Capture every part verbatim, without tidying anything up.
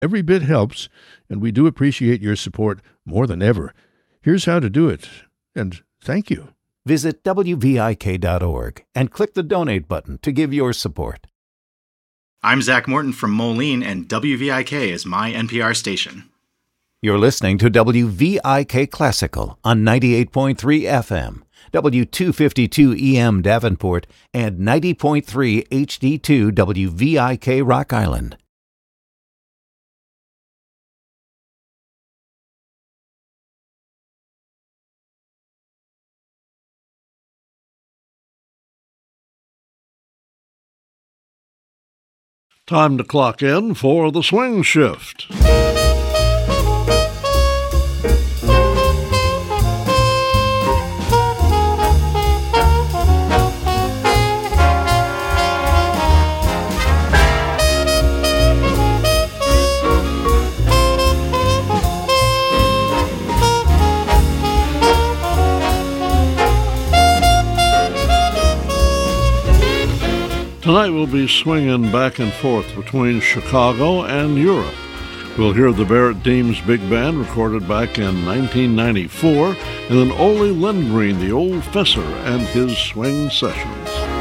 Every bit helps, and we do appreciate your support more than ever. Here's how to do it, and thank you. Visit W V I K dot org and click the donate button to give your support. I'm Zach Morton from Moline, and W V I K is my N P R station. You're listening to W V I K Classical on ninety-eight point three F M, W two fifty-two E M Davenport, and ninety point three H D two W V I K Rock Island. Time to clock in for the Swing Shift. Tonight we'll be swinging back and forth between Chicago and Europe. We'll hear the Barrett Deems Big Band recorded back in nineteen ninety-four, and then Ole Lindgren, the Old Fesser, and his swing sessions.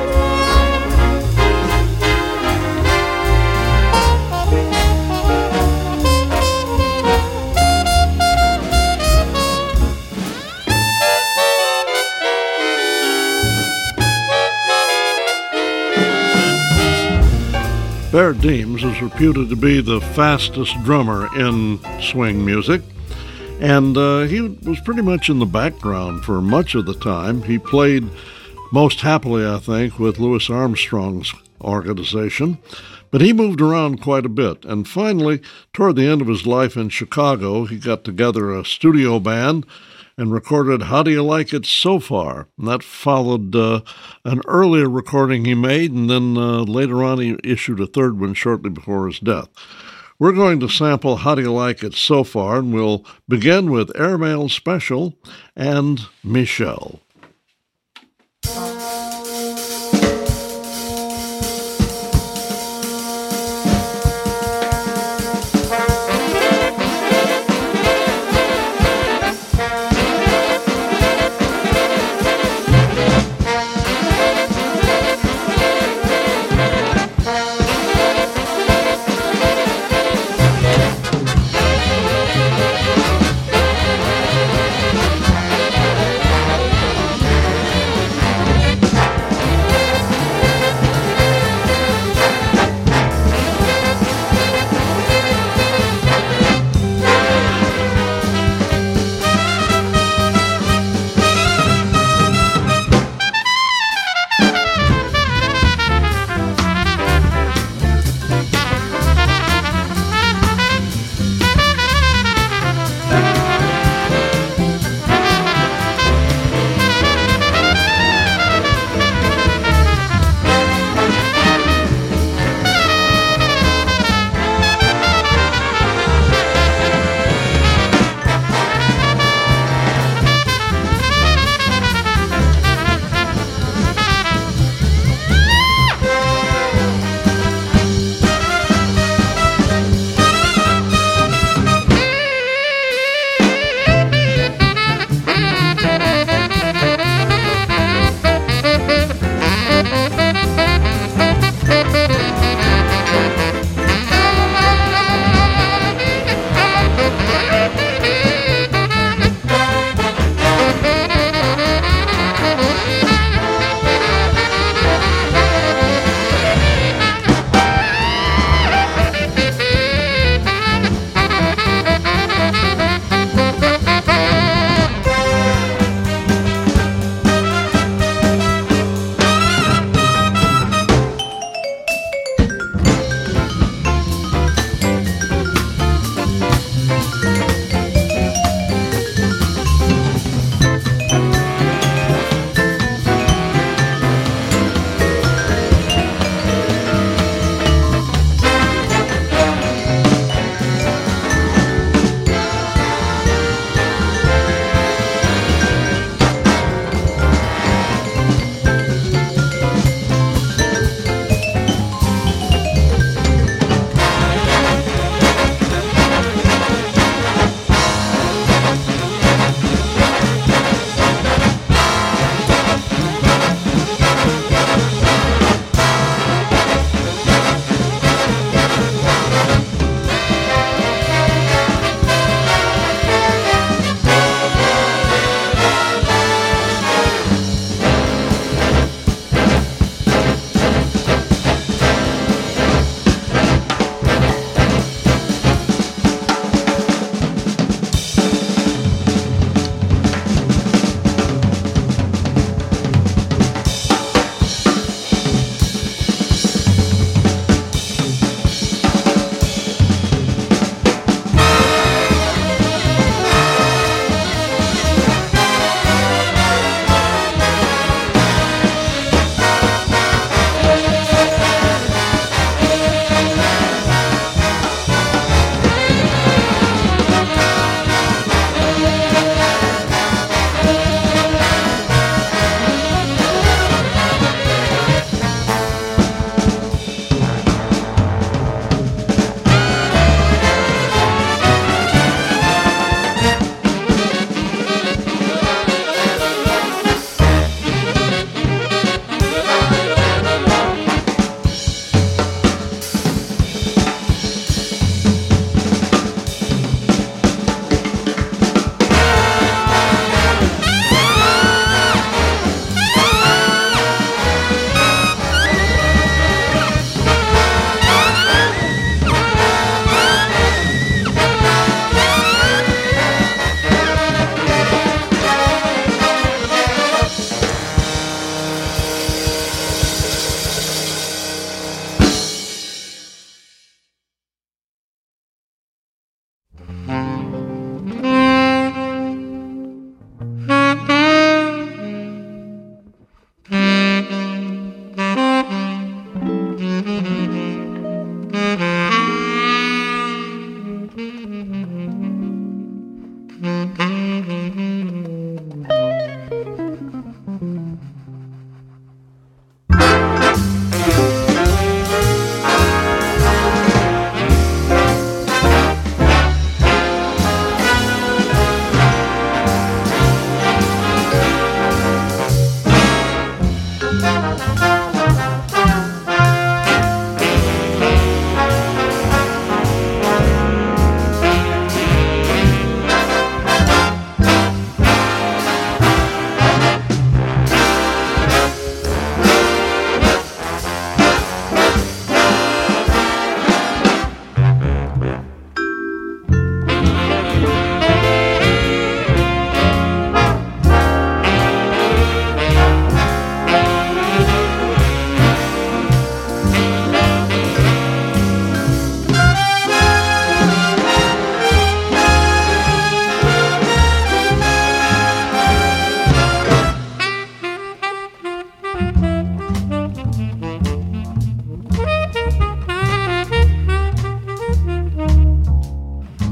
Barrett Deems is reputed to be the fastest drummer in swing music, and uh, he was pretty much in the background for much of the time. He played most happily, I think, with Louis Armstrong's organization, but he moved around quite a bit, and finally, toward the end of his life in Chicago, he got together a studio band and recorded How Do You Like It So Far? And that followed uh, an earlier recording he made, and then uh, later on he issued a third one shortly before his death. We're going to sample How Do You Like It So Far, and we'll begin with Airmail Special and Michelle.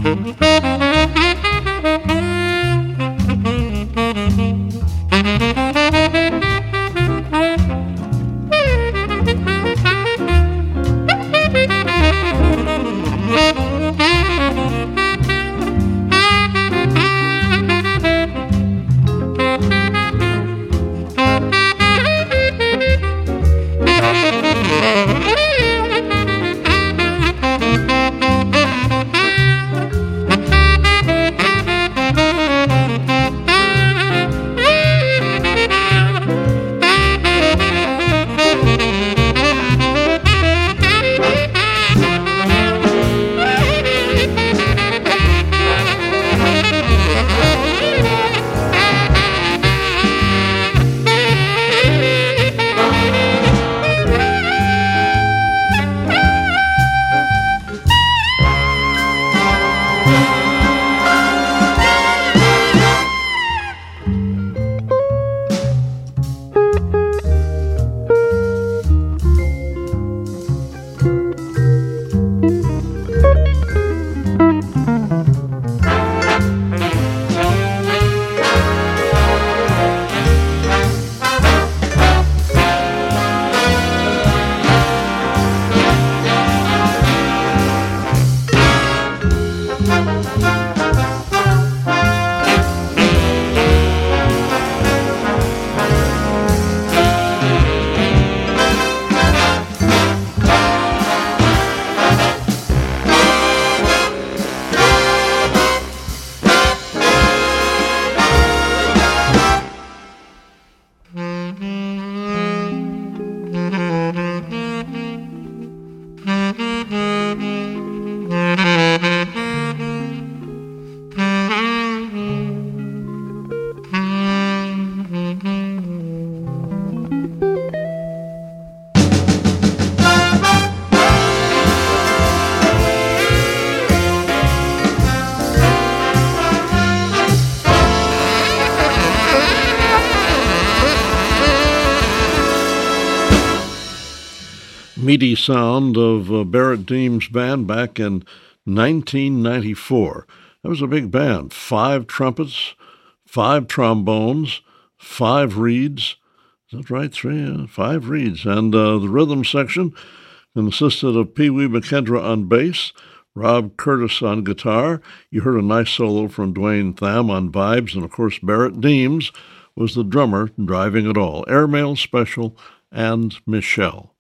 Meaty sound of uh, Barrett Deems Band back in nineteen ninety-four. That was a big band. Five trumpets, five trombones, five reeds. Is that right? Three, uh, five reeds. And uh, the rhythm section consisted of Pee Wee McKendra on bass, Rob Curtis on guitar. You heard a nice solo from Dwayne Tham on vibes, and of course Barrett Deems was the drummer driving it all. Airmail Special and Michelle.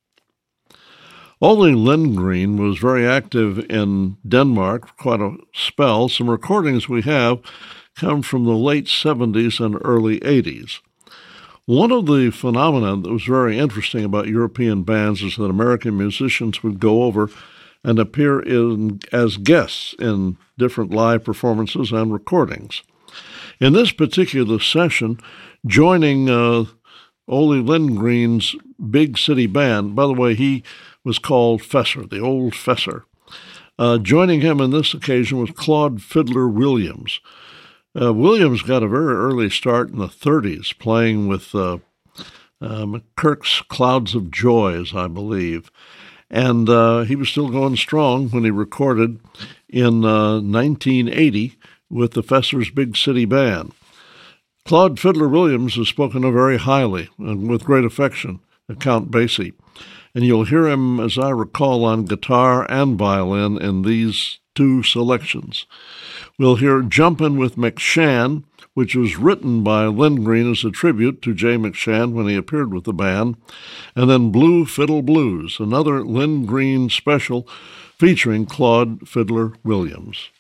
Ole Lindgren was very active in Denmark for quite a spell. Some recordings we have come from the late seventies and early eighties. One of the phenomena that was very interesting about European bands is that American musicians would go over and appear in, as guests in different live performances and recordings. In this particular session, joining uh, Ole Lindgren's big city band, by the way, he was called Fesser, the old Fesser. Uh, joining him on this occasion was Claude Fiddler Williams. Uh, Williams got a very early start in the thirties, playing with uh, uh, McKirk's Clouds of Joys, I believe. And uh, he was still going strong when he recorded in uh, nineteen eighty with the Fesser's Big City Band. Claude Fiddler Williams is spoken of very highly and with great affection at Count Basie. And you'll hear him, as I recall, on guitar and violin in these two selections. We'll hear Jumpin' with McShann, which was written by Lindgren as a tribute to Jay McShann when he appeared with the band, and then Blue Fiddle Blues, another Lindgren special featuring Claude Fiddler Williams.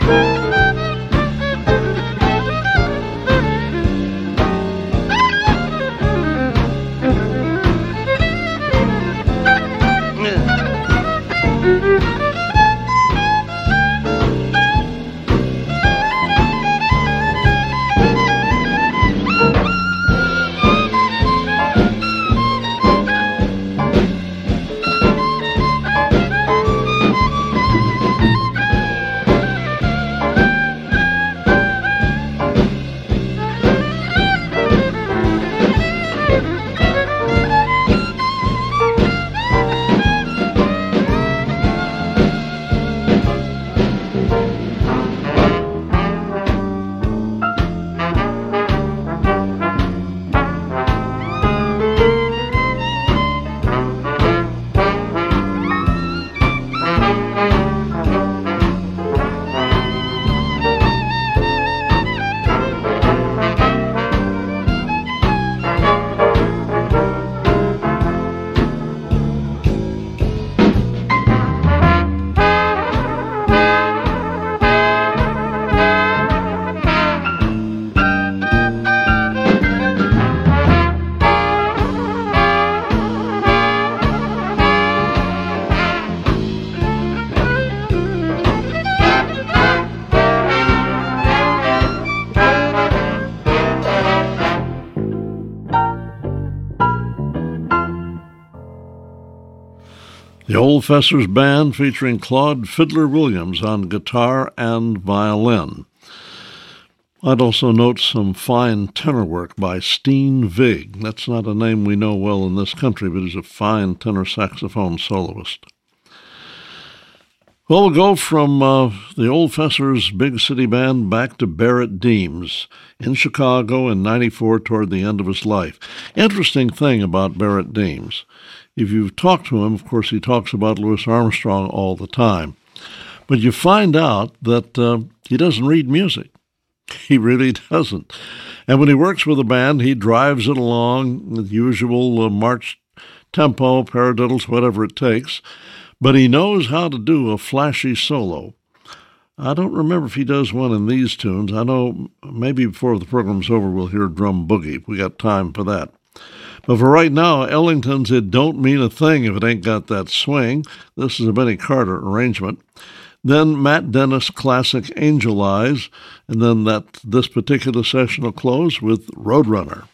The Old Fessers Band featuring Claude Fiddler Williams on guitar and violin. I'd also note some fine tenor work by Steen Vig. That's not a name we know well in this country, but he's a fine tenor saxophone soloist. Well, we'll go from uh, the Old Fessers Big City Band back to Barrett Deems in Chicago in ninety-four toward the end of his life. Interesting thing about Barrett Deems. If you've talked to him, of course, he talks about Louis Armstrong all the time. But you find out that uh, he doesn't read music. He really doesn't. And when he works with a band, he drives it along with usual uh, march tempo, paradiddles, whatever it takes. But he knows how to do a flashy solo. I don't remember if he does one in these tunes. I know maybe before the program's over we'll hear Drum Boogie. We got time for that. But for right now, Ellington's It Don't Mean a Thing If It Ain't Got That Swing. This is a Benny Carter arrangement. Then Matt Dennis classic Angel Eyes. And then that this particular session will close with Roadrunner.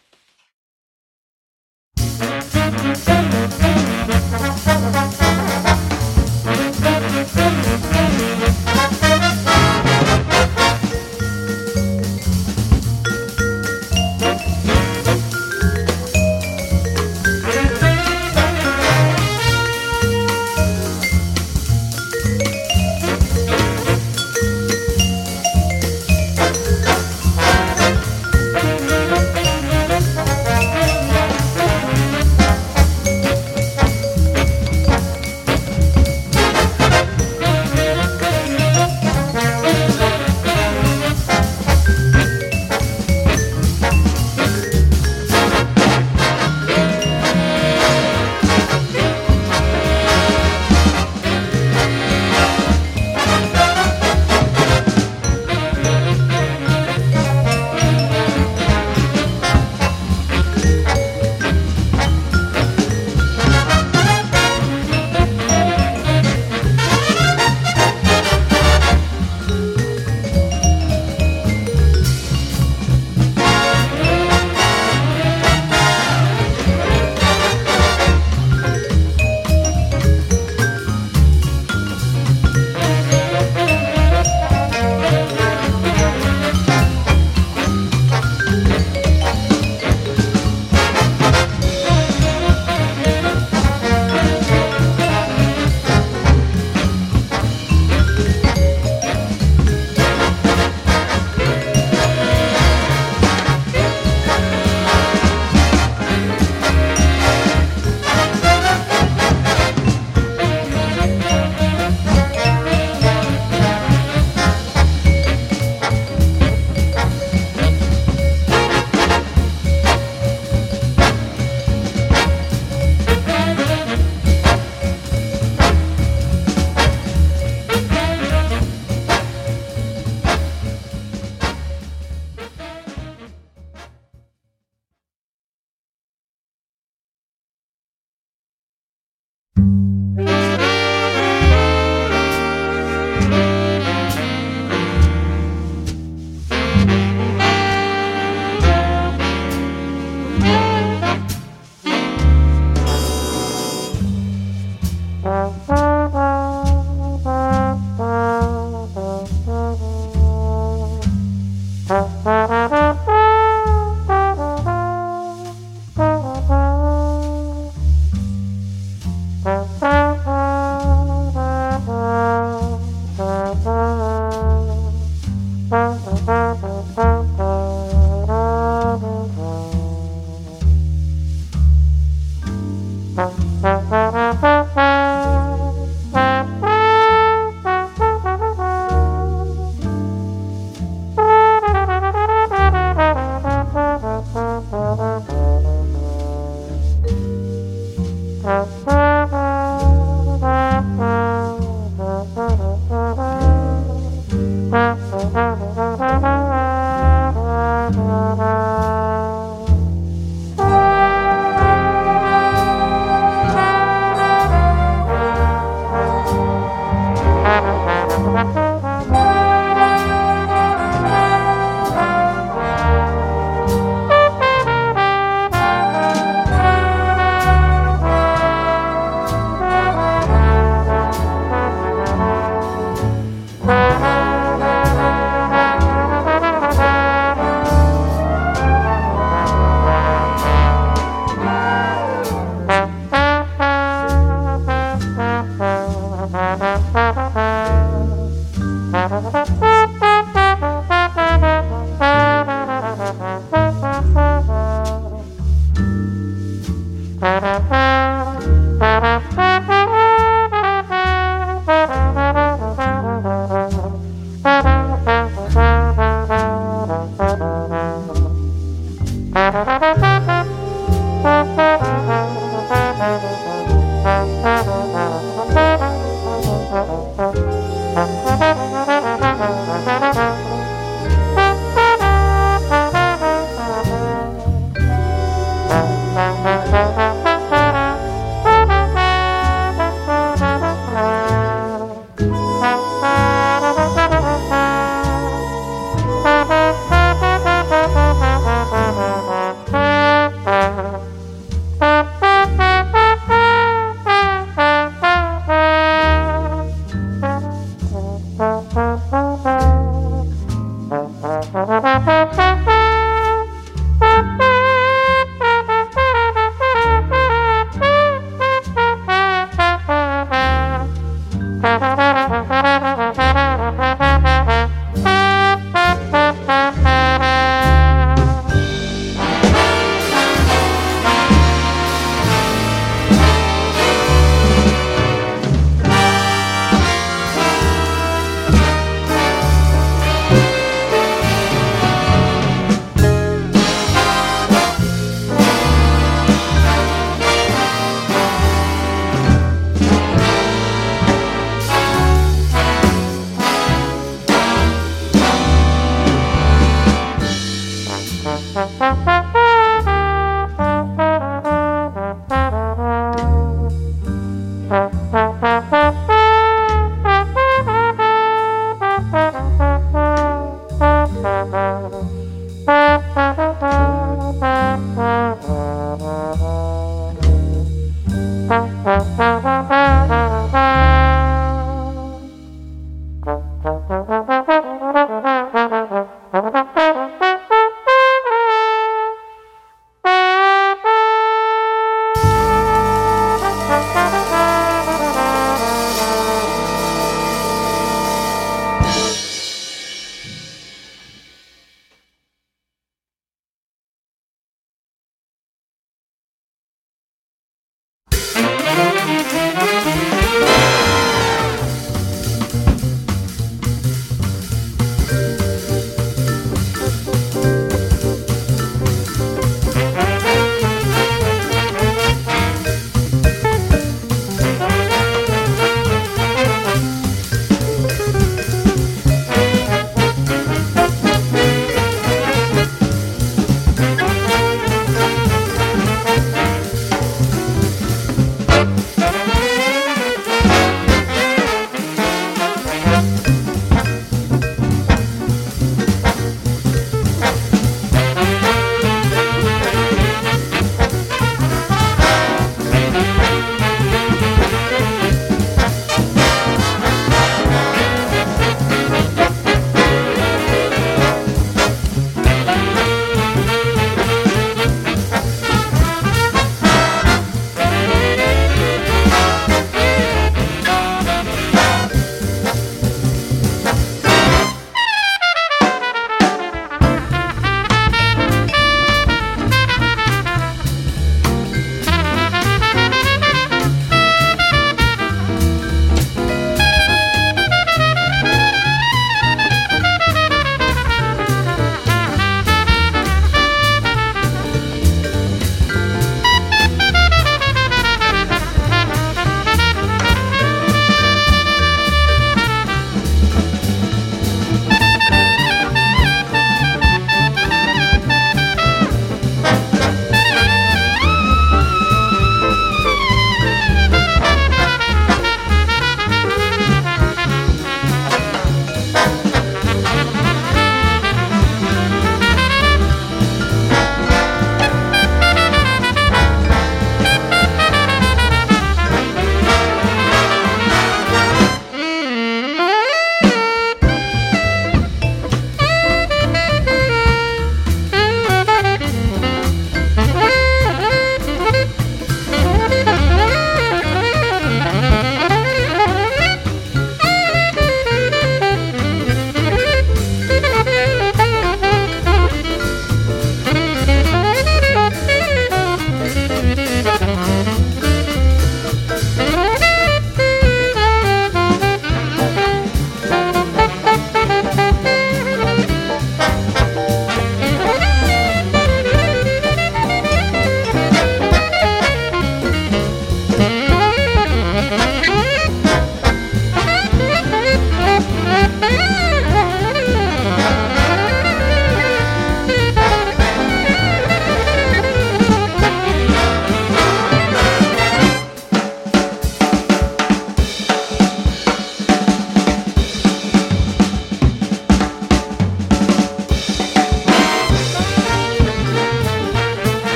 Thank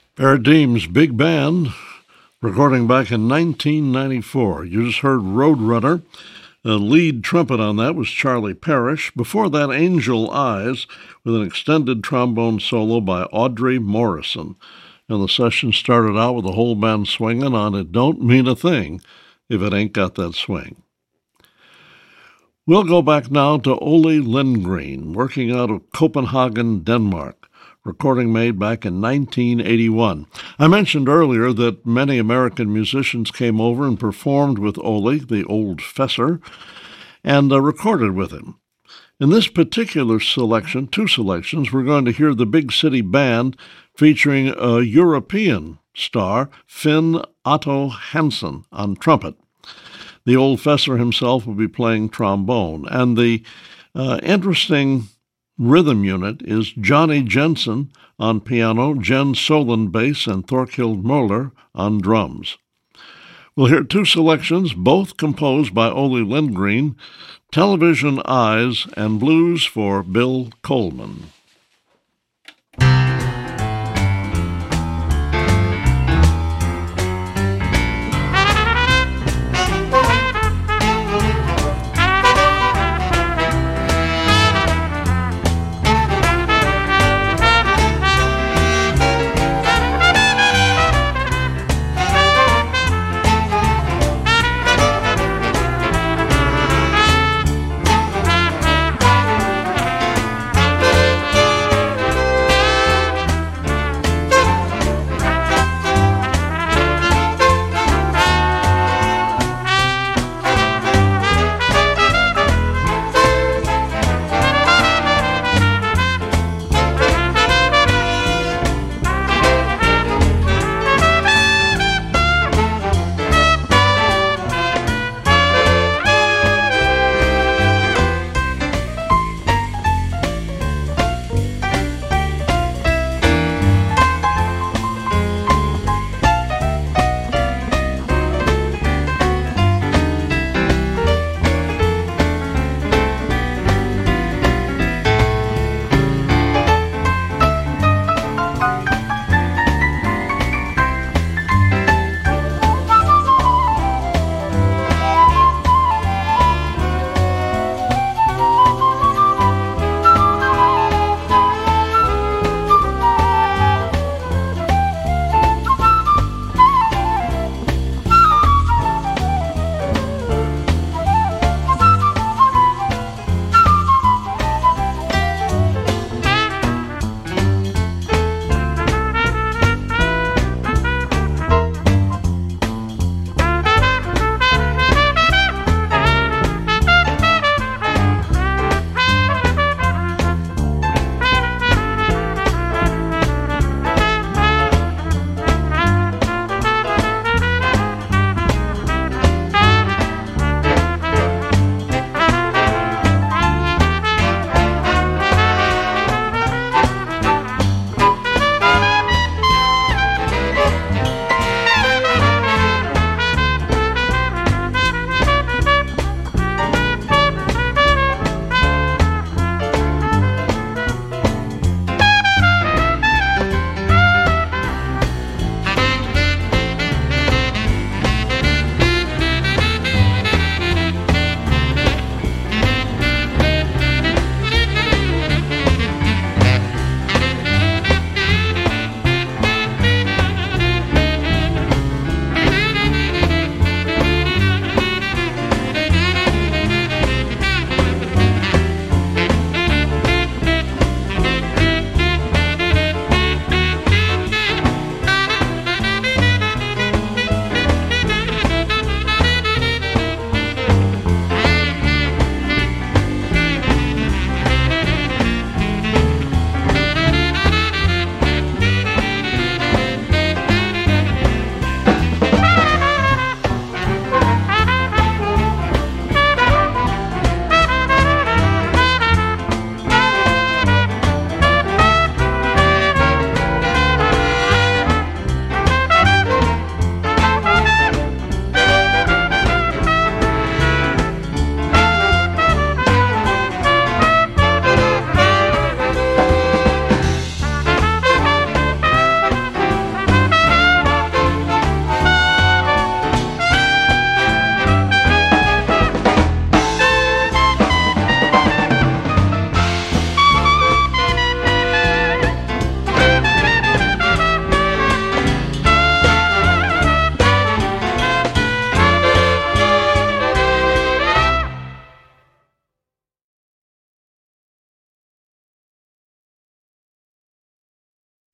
Barrett Deems Big Band, recording back in nineteen ninety-four. You just heard Roadrunner. The lead trumpet on that was Charlie Parrish. Before that, Angel Eyes, with an extended trombone solo by Audrey Morrison. And the session started out with the whole band swinging on It Don't Mean a Thing If It Ain't Got That Swing. We'll go back now to Ole Lindgren, working out of Copenhagen, Denmark. Recording made back in nineteen eighty-one. I mentioned earlier that many American musicians came over and performed with Ole, the old Fesser, and uh, recorded with him. In this particular selection, two selections, we're going to hear the Big City Band featuring a European star, Finn Otto Hansen, on trumpet. The old Fesser himself will be playing trombone, and the uh, interesting rhythm unit is Johnny Jensen on piano, Jen Solon bass, and Thorkild Moeller on drums. We'll hear two selections, both composed by Ole Lindgren, Television Eyes and Blues for Bill Coleman. Thank you.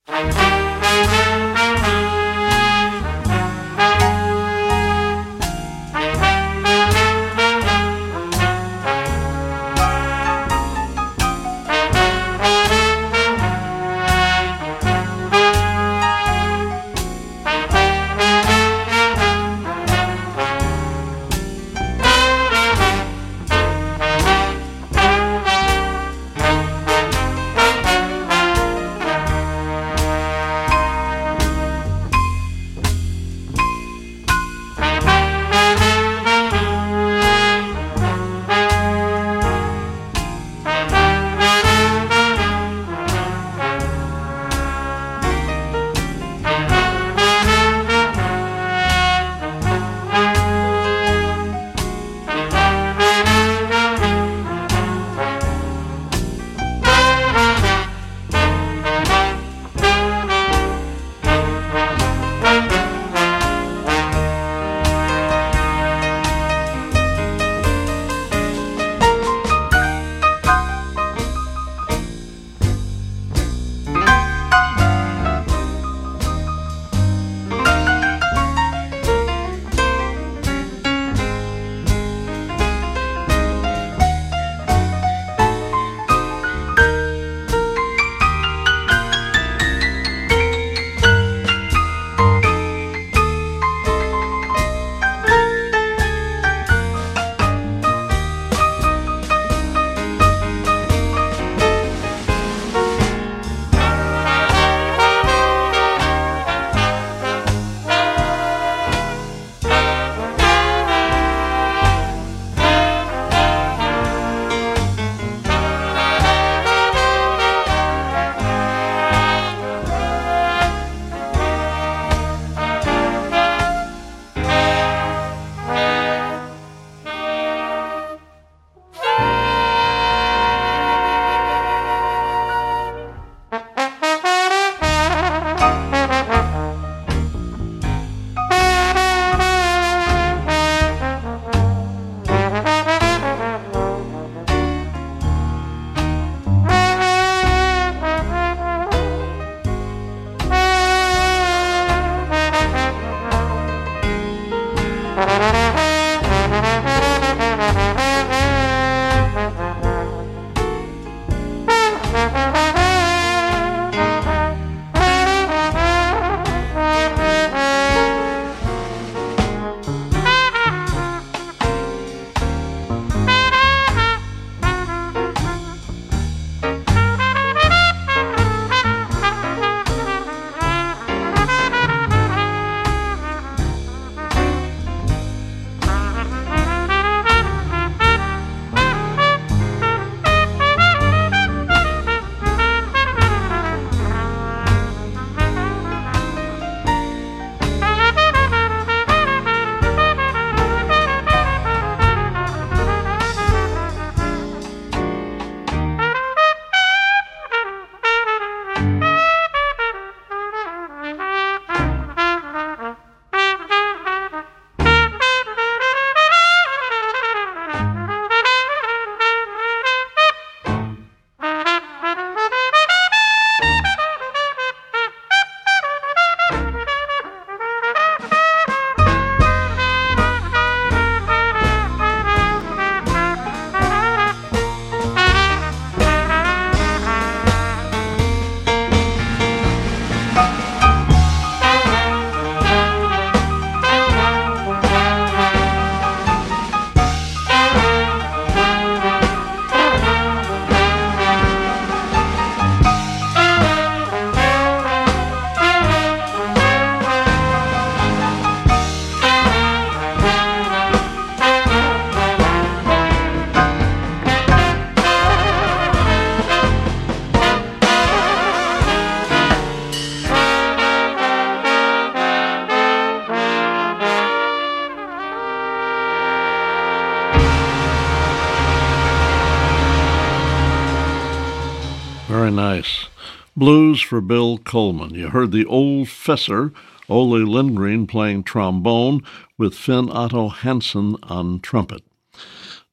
Very nice. Blues for Bill Coleman. You heard the Old Fesser, Ole Lindgren playing trombone with Finn Otto Hansen on trumpet.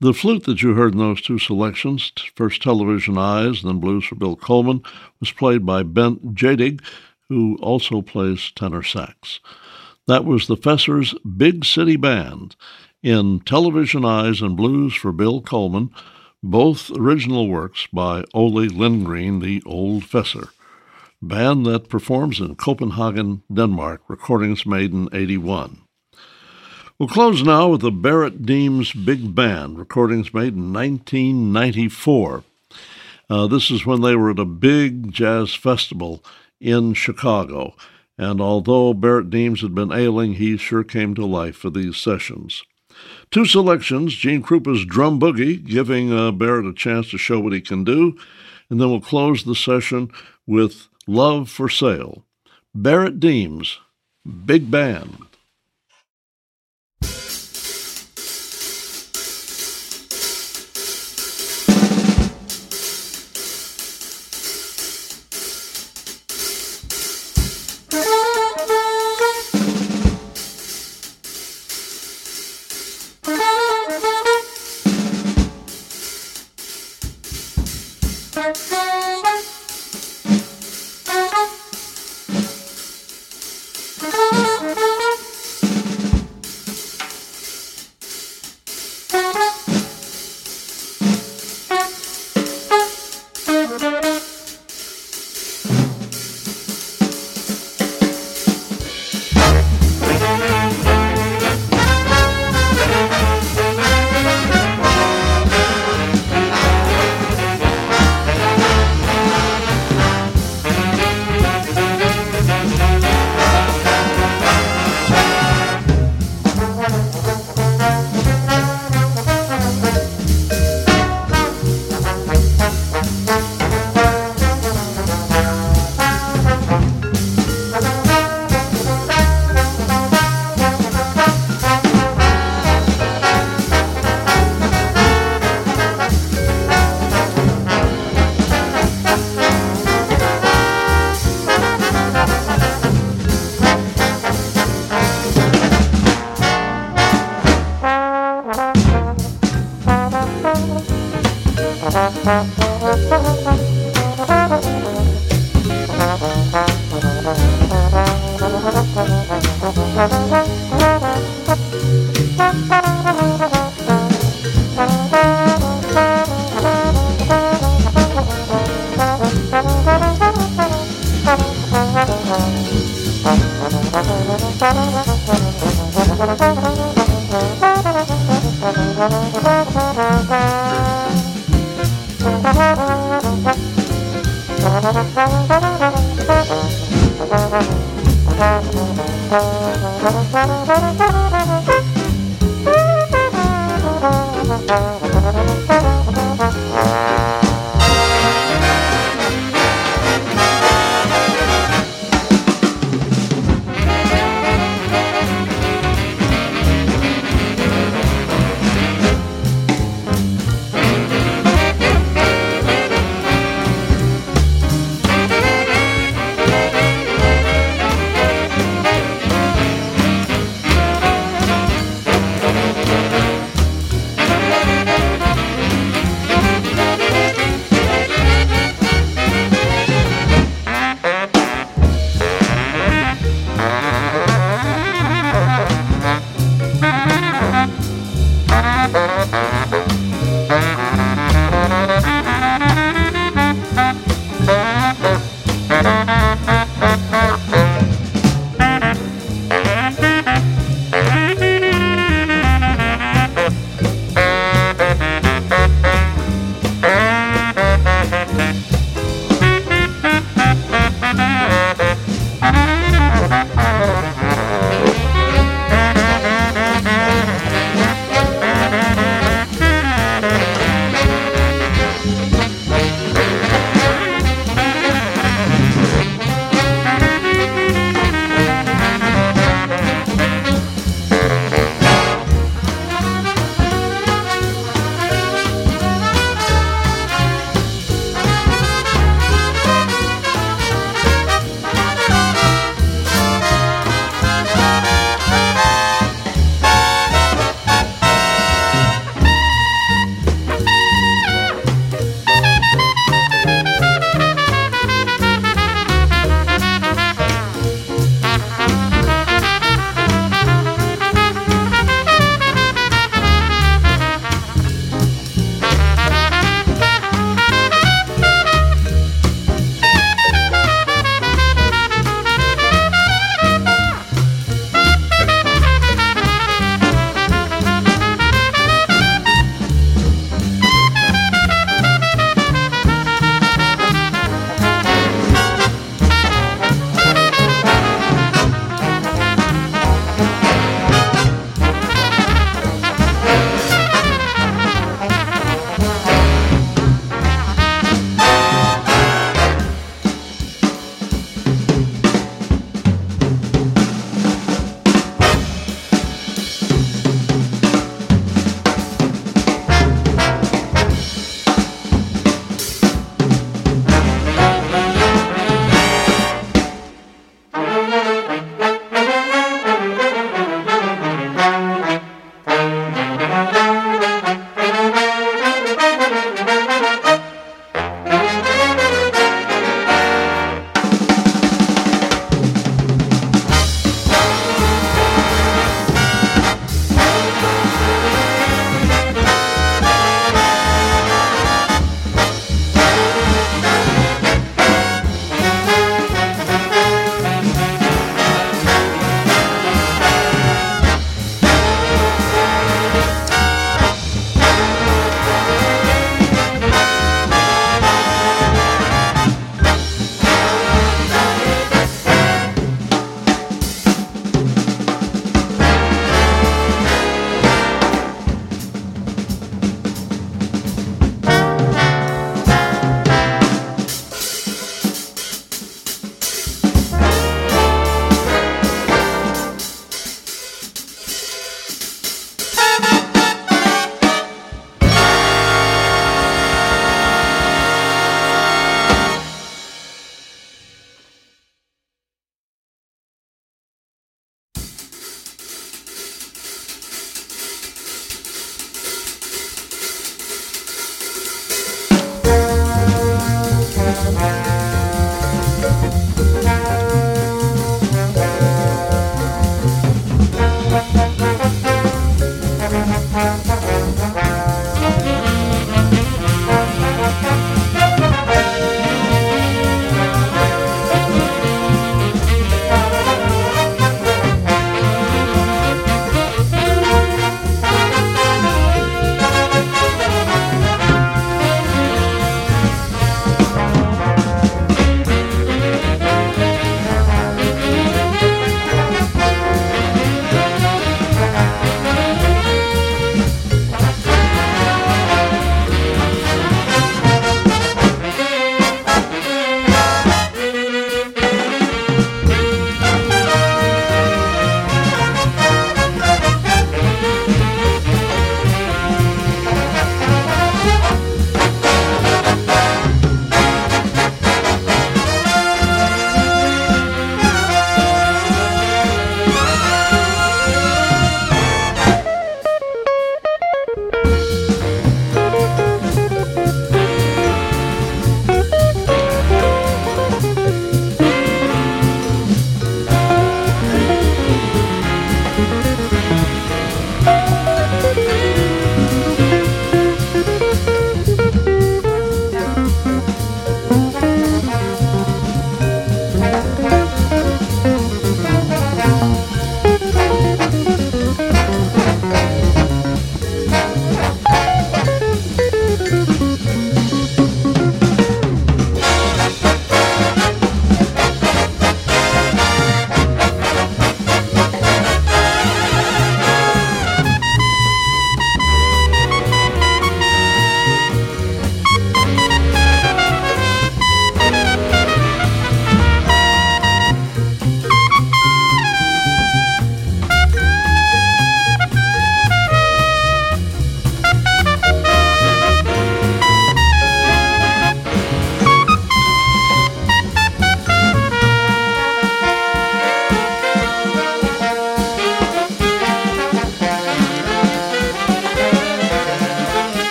The flute that you heard in those two selections, first Television Eyes, then Blues for Bill Coleman, was played by Bent Jadig, who also plays tenor sax. That was the Fessers Big City Band in Television Eyes and Blues for Bill Coleman, both original works by Ole Lindgren, the Old Fesser, band that performs in Copenhagen, Denmark, recordings made in eighty-one. We'll close now with the Barrett Deems Big Band, recordings made in nineteen ninety-four. Uh, this is when they were at a big jazz festival in Chicago, and although Barrett Deems had been ailing, he sure came to life for these sessions. Two selections, Gene Krupa's Drum Boogie, giving uh, Barrett a chance to show what he can do, and then we'll close the session with Love for Sale. Barrett Deems, Big Band.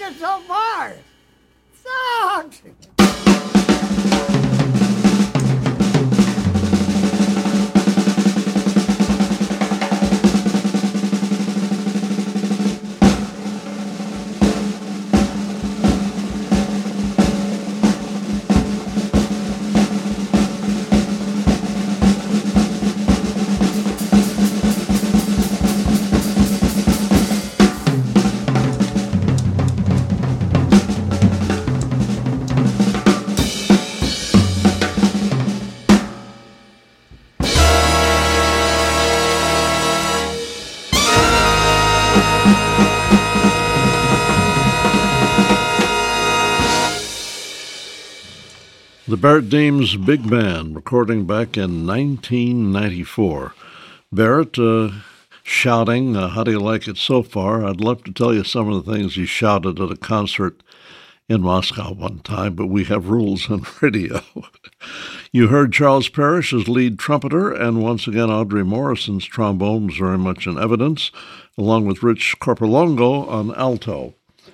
it so far. Sucks. The Barrett Deems Big Band, recording back in nineteen ninety-four. Barrett uh, shouting, uh, how do you like it so far? I'd love to tell you some of the things he shouted at a concert in Moscow one time, but we have rules on radio. You heard Charles Parrish as lead trumpeter, and once again Audrey Morrison's trombone was very much in evidence, along with Rich Corpolongo on alto.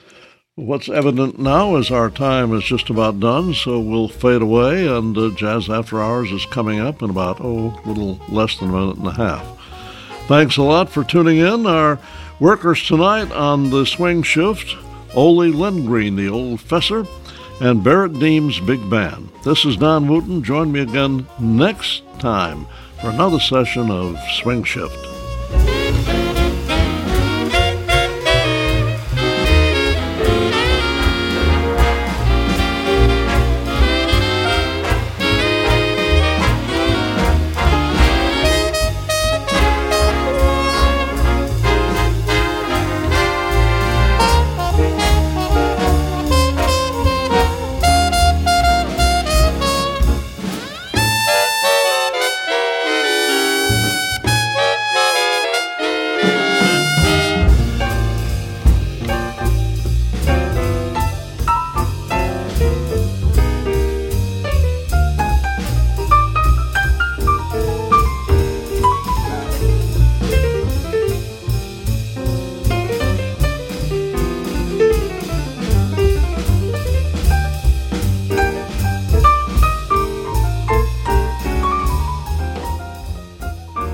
What's evident now is our time is just about done, so we'll fade away, and uh, Jazz After Hours is coming up in about, oh, a little less than a minute and a half. Thanks a lot for tuning in. Our workers tonight on the swing shift, Ole Lindgren, the old fesser, and Barrett Deems Big Band. This is Don Wooten. Join me again next time for another session of Swing Shift.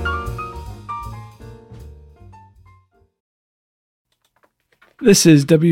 This is W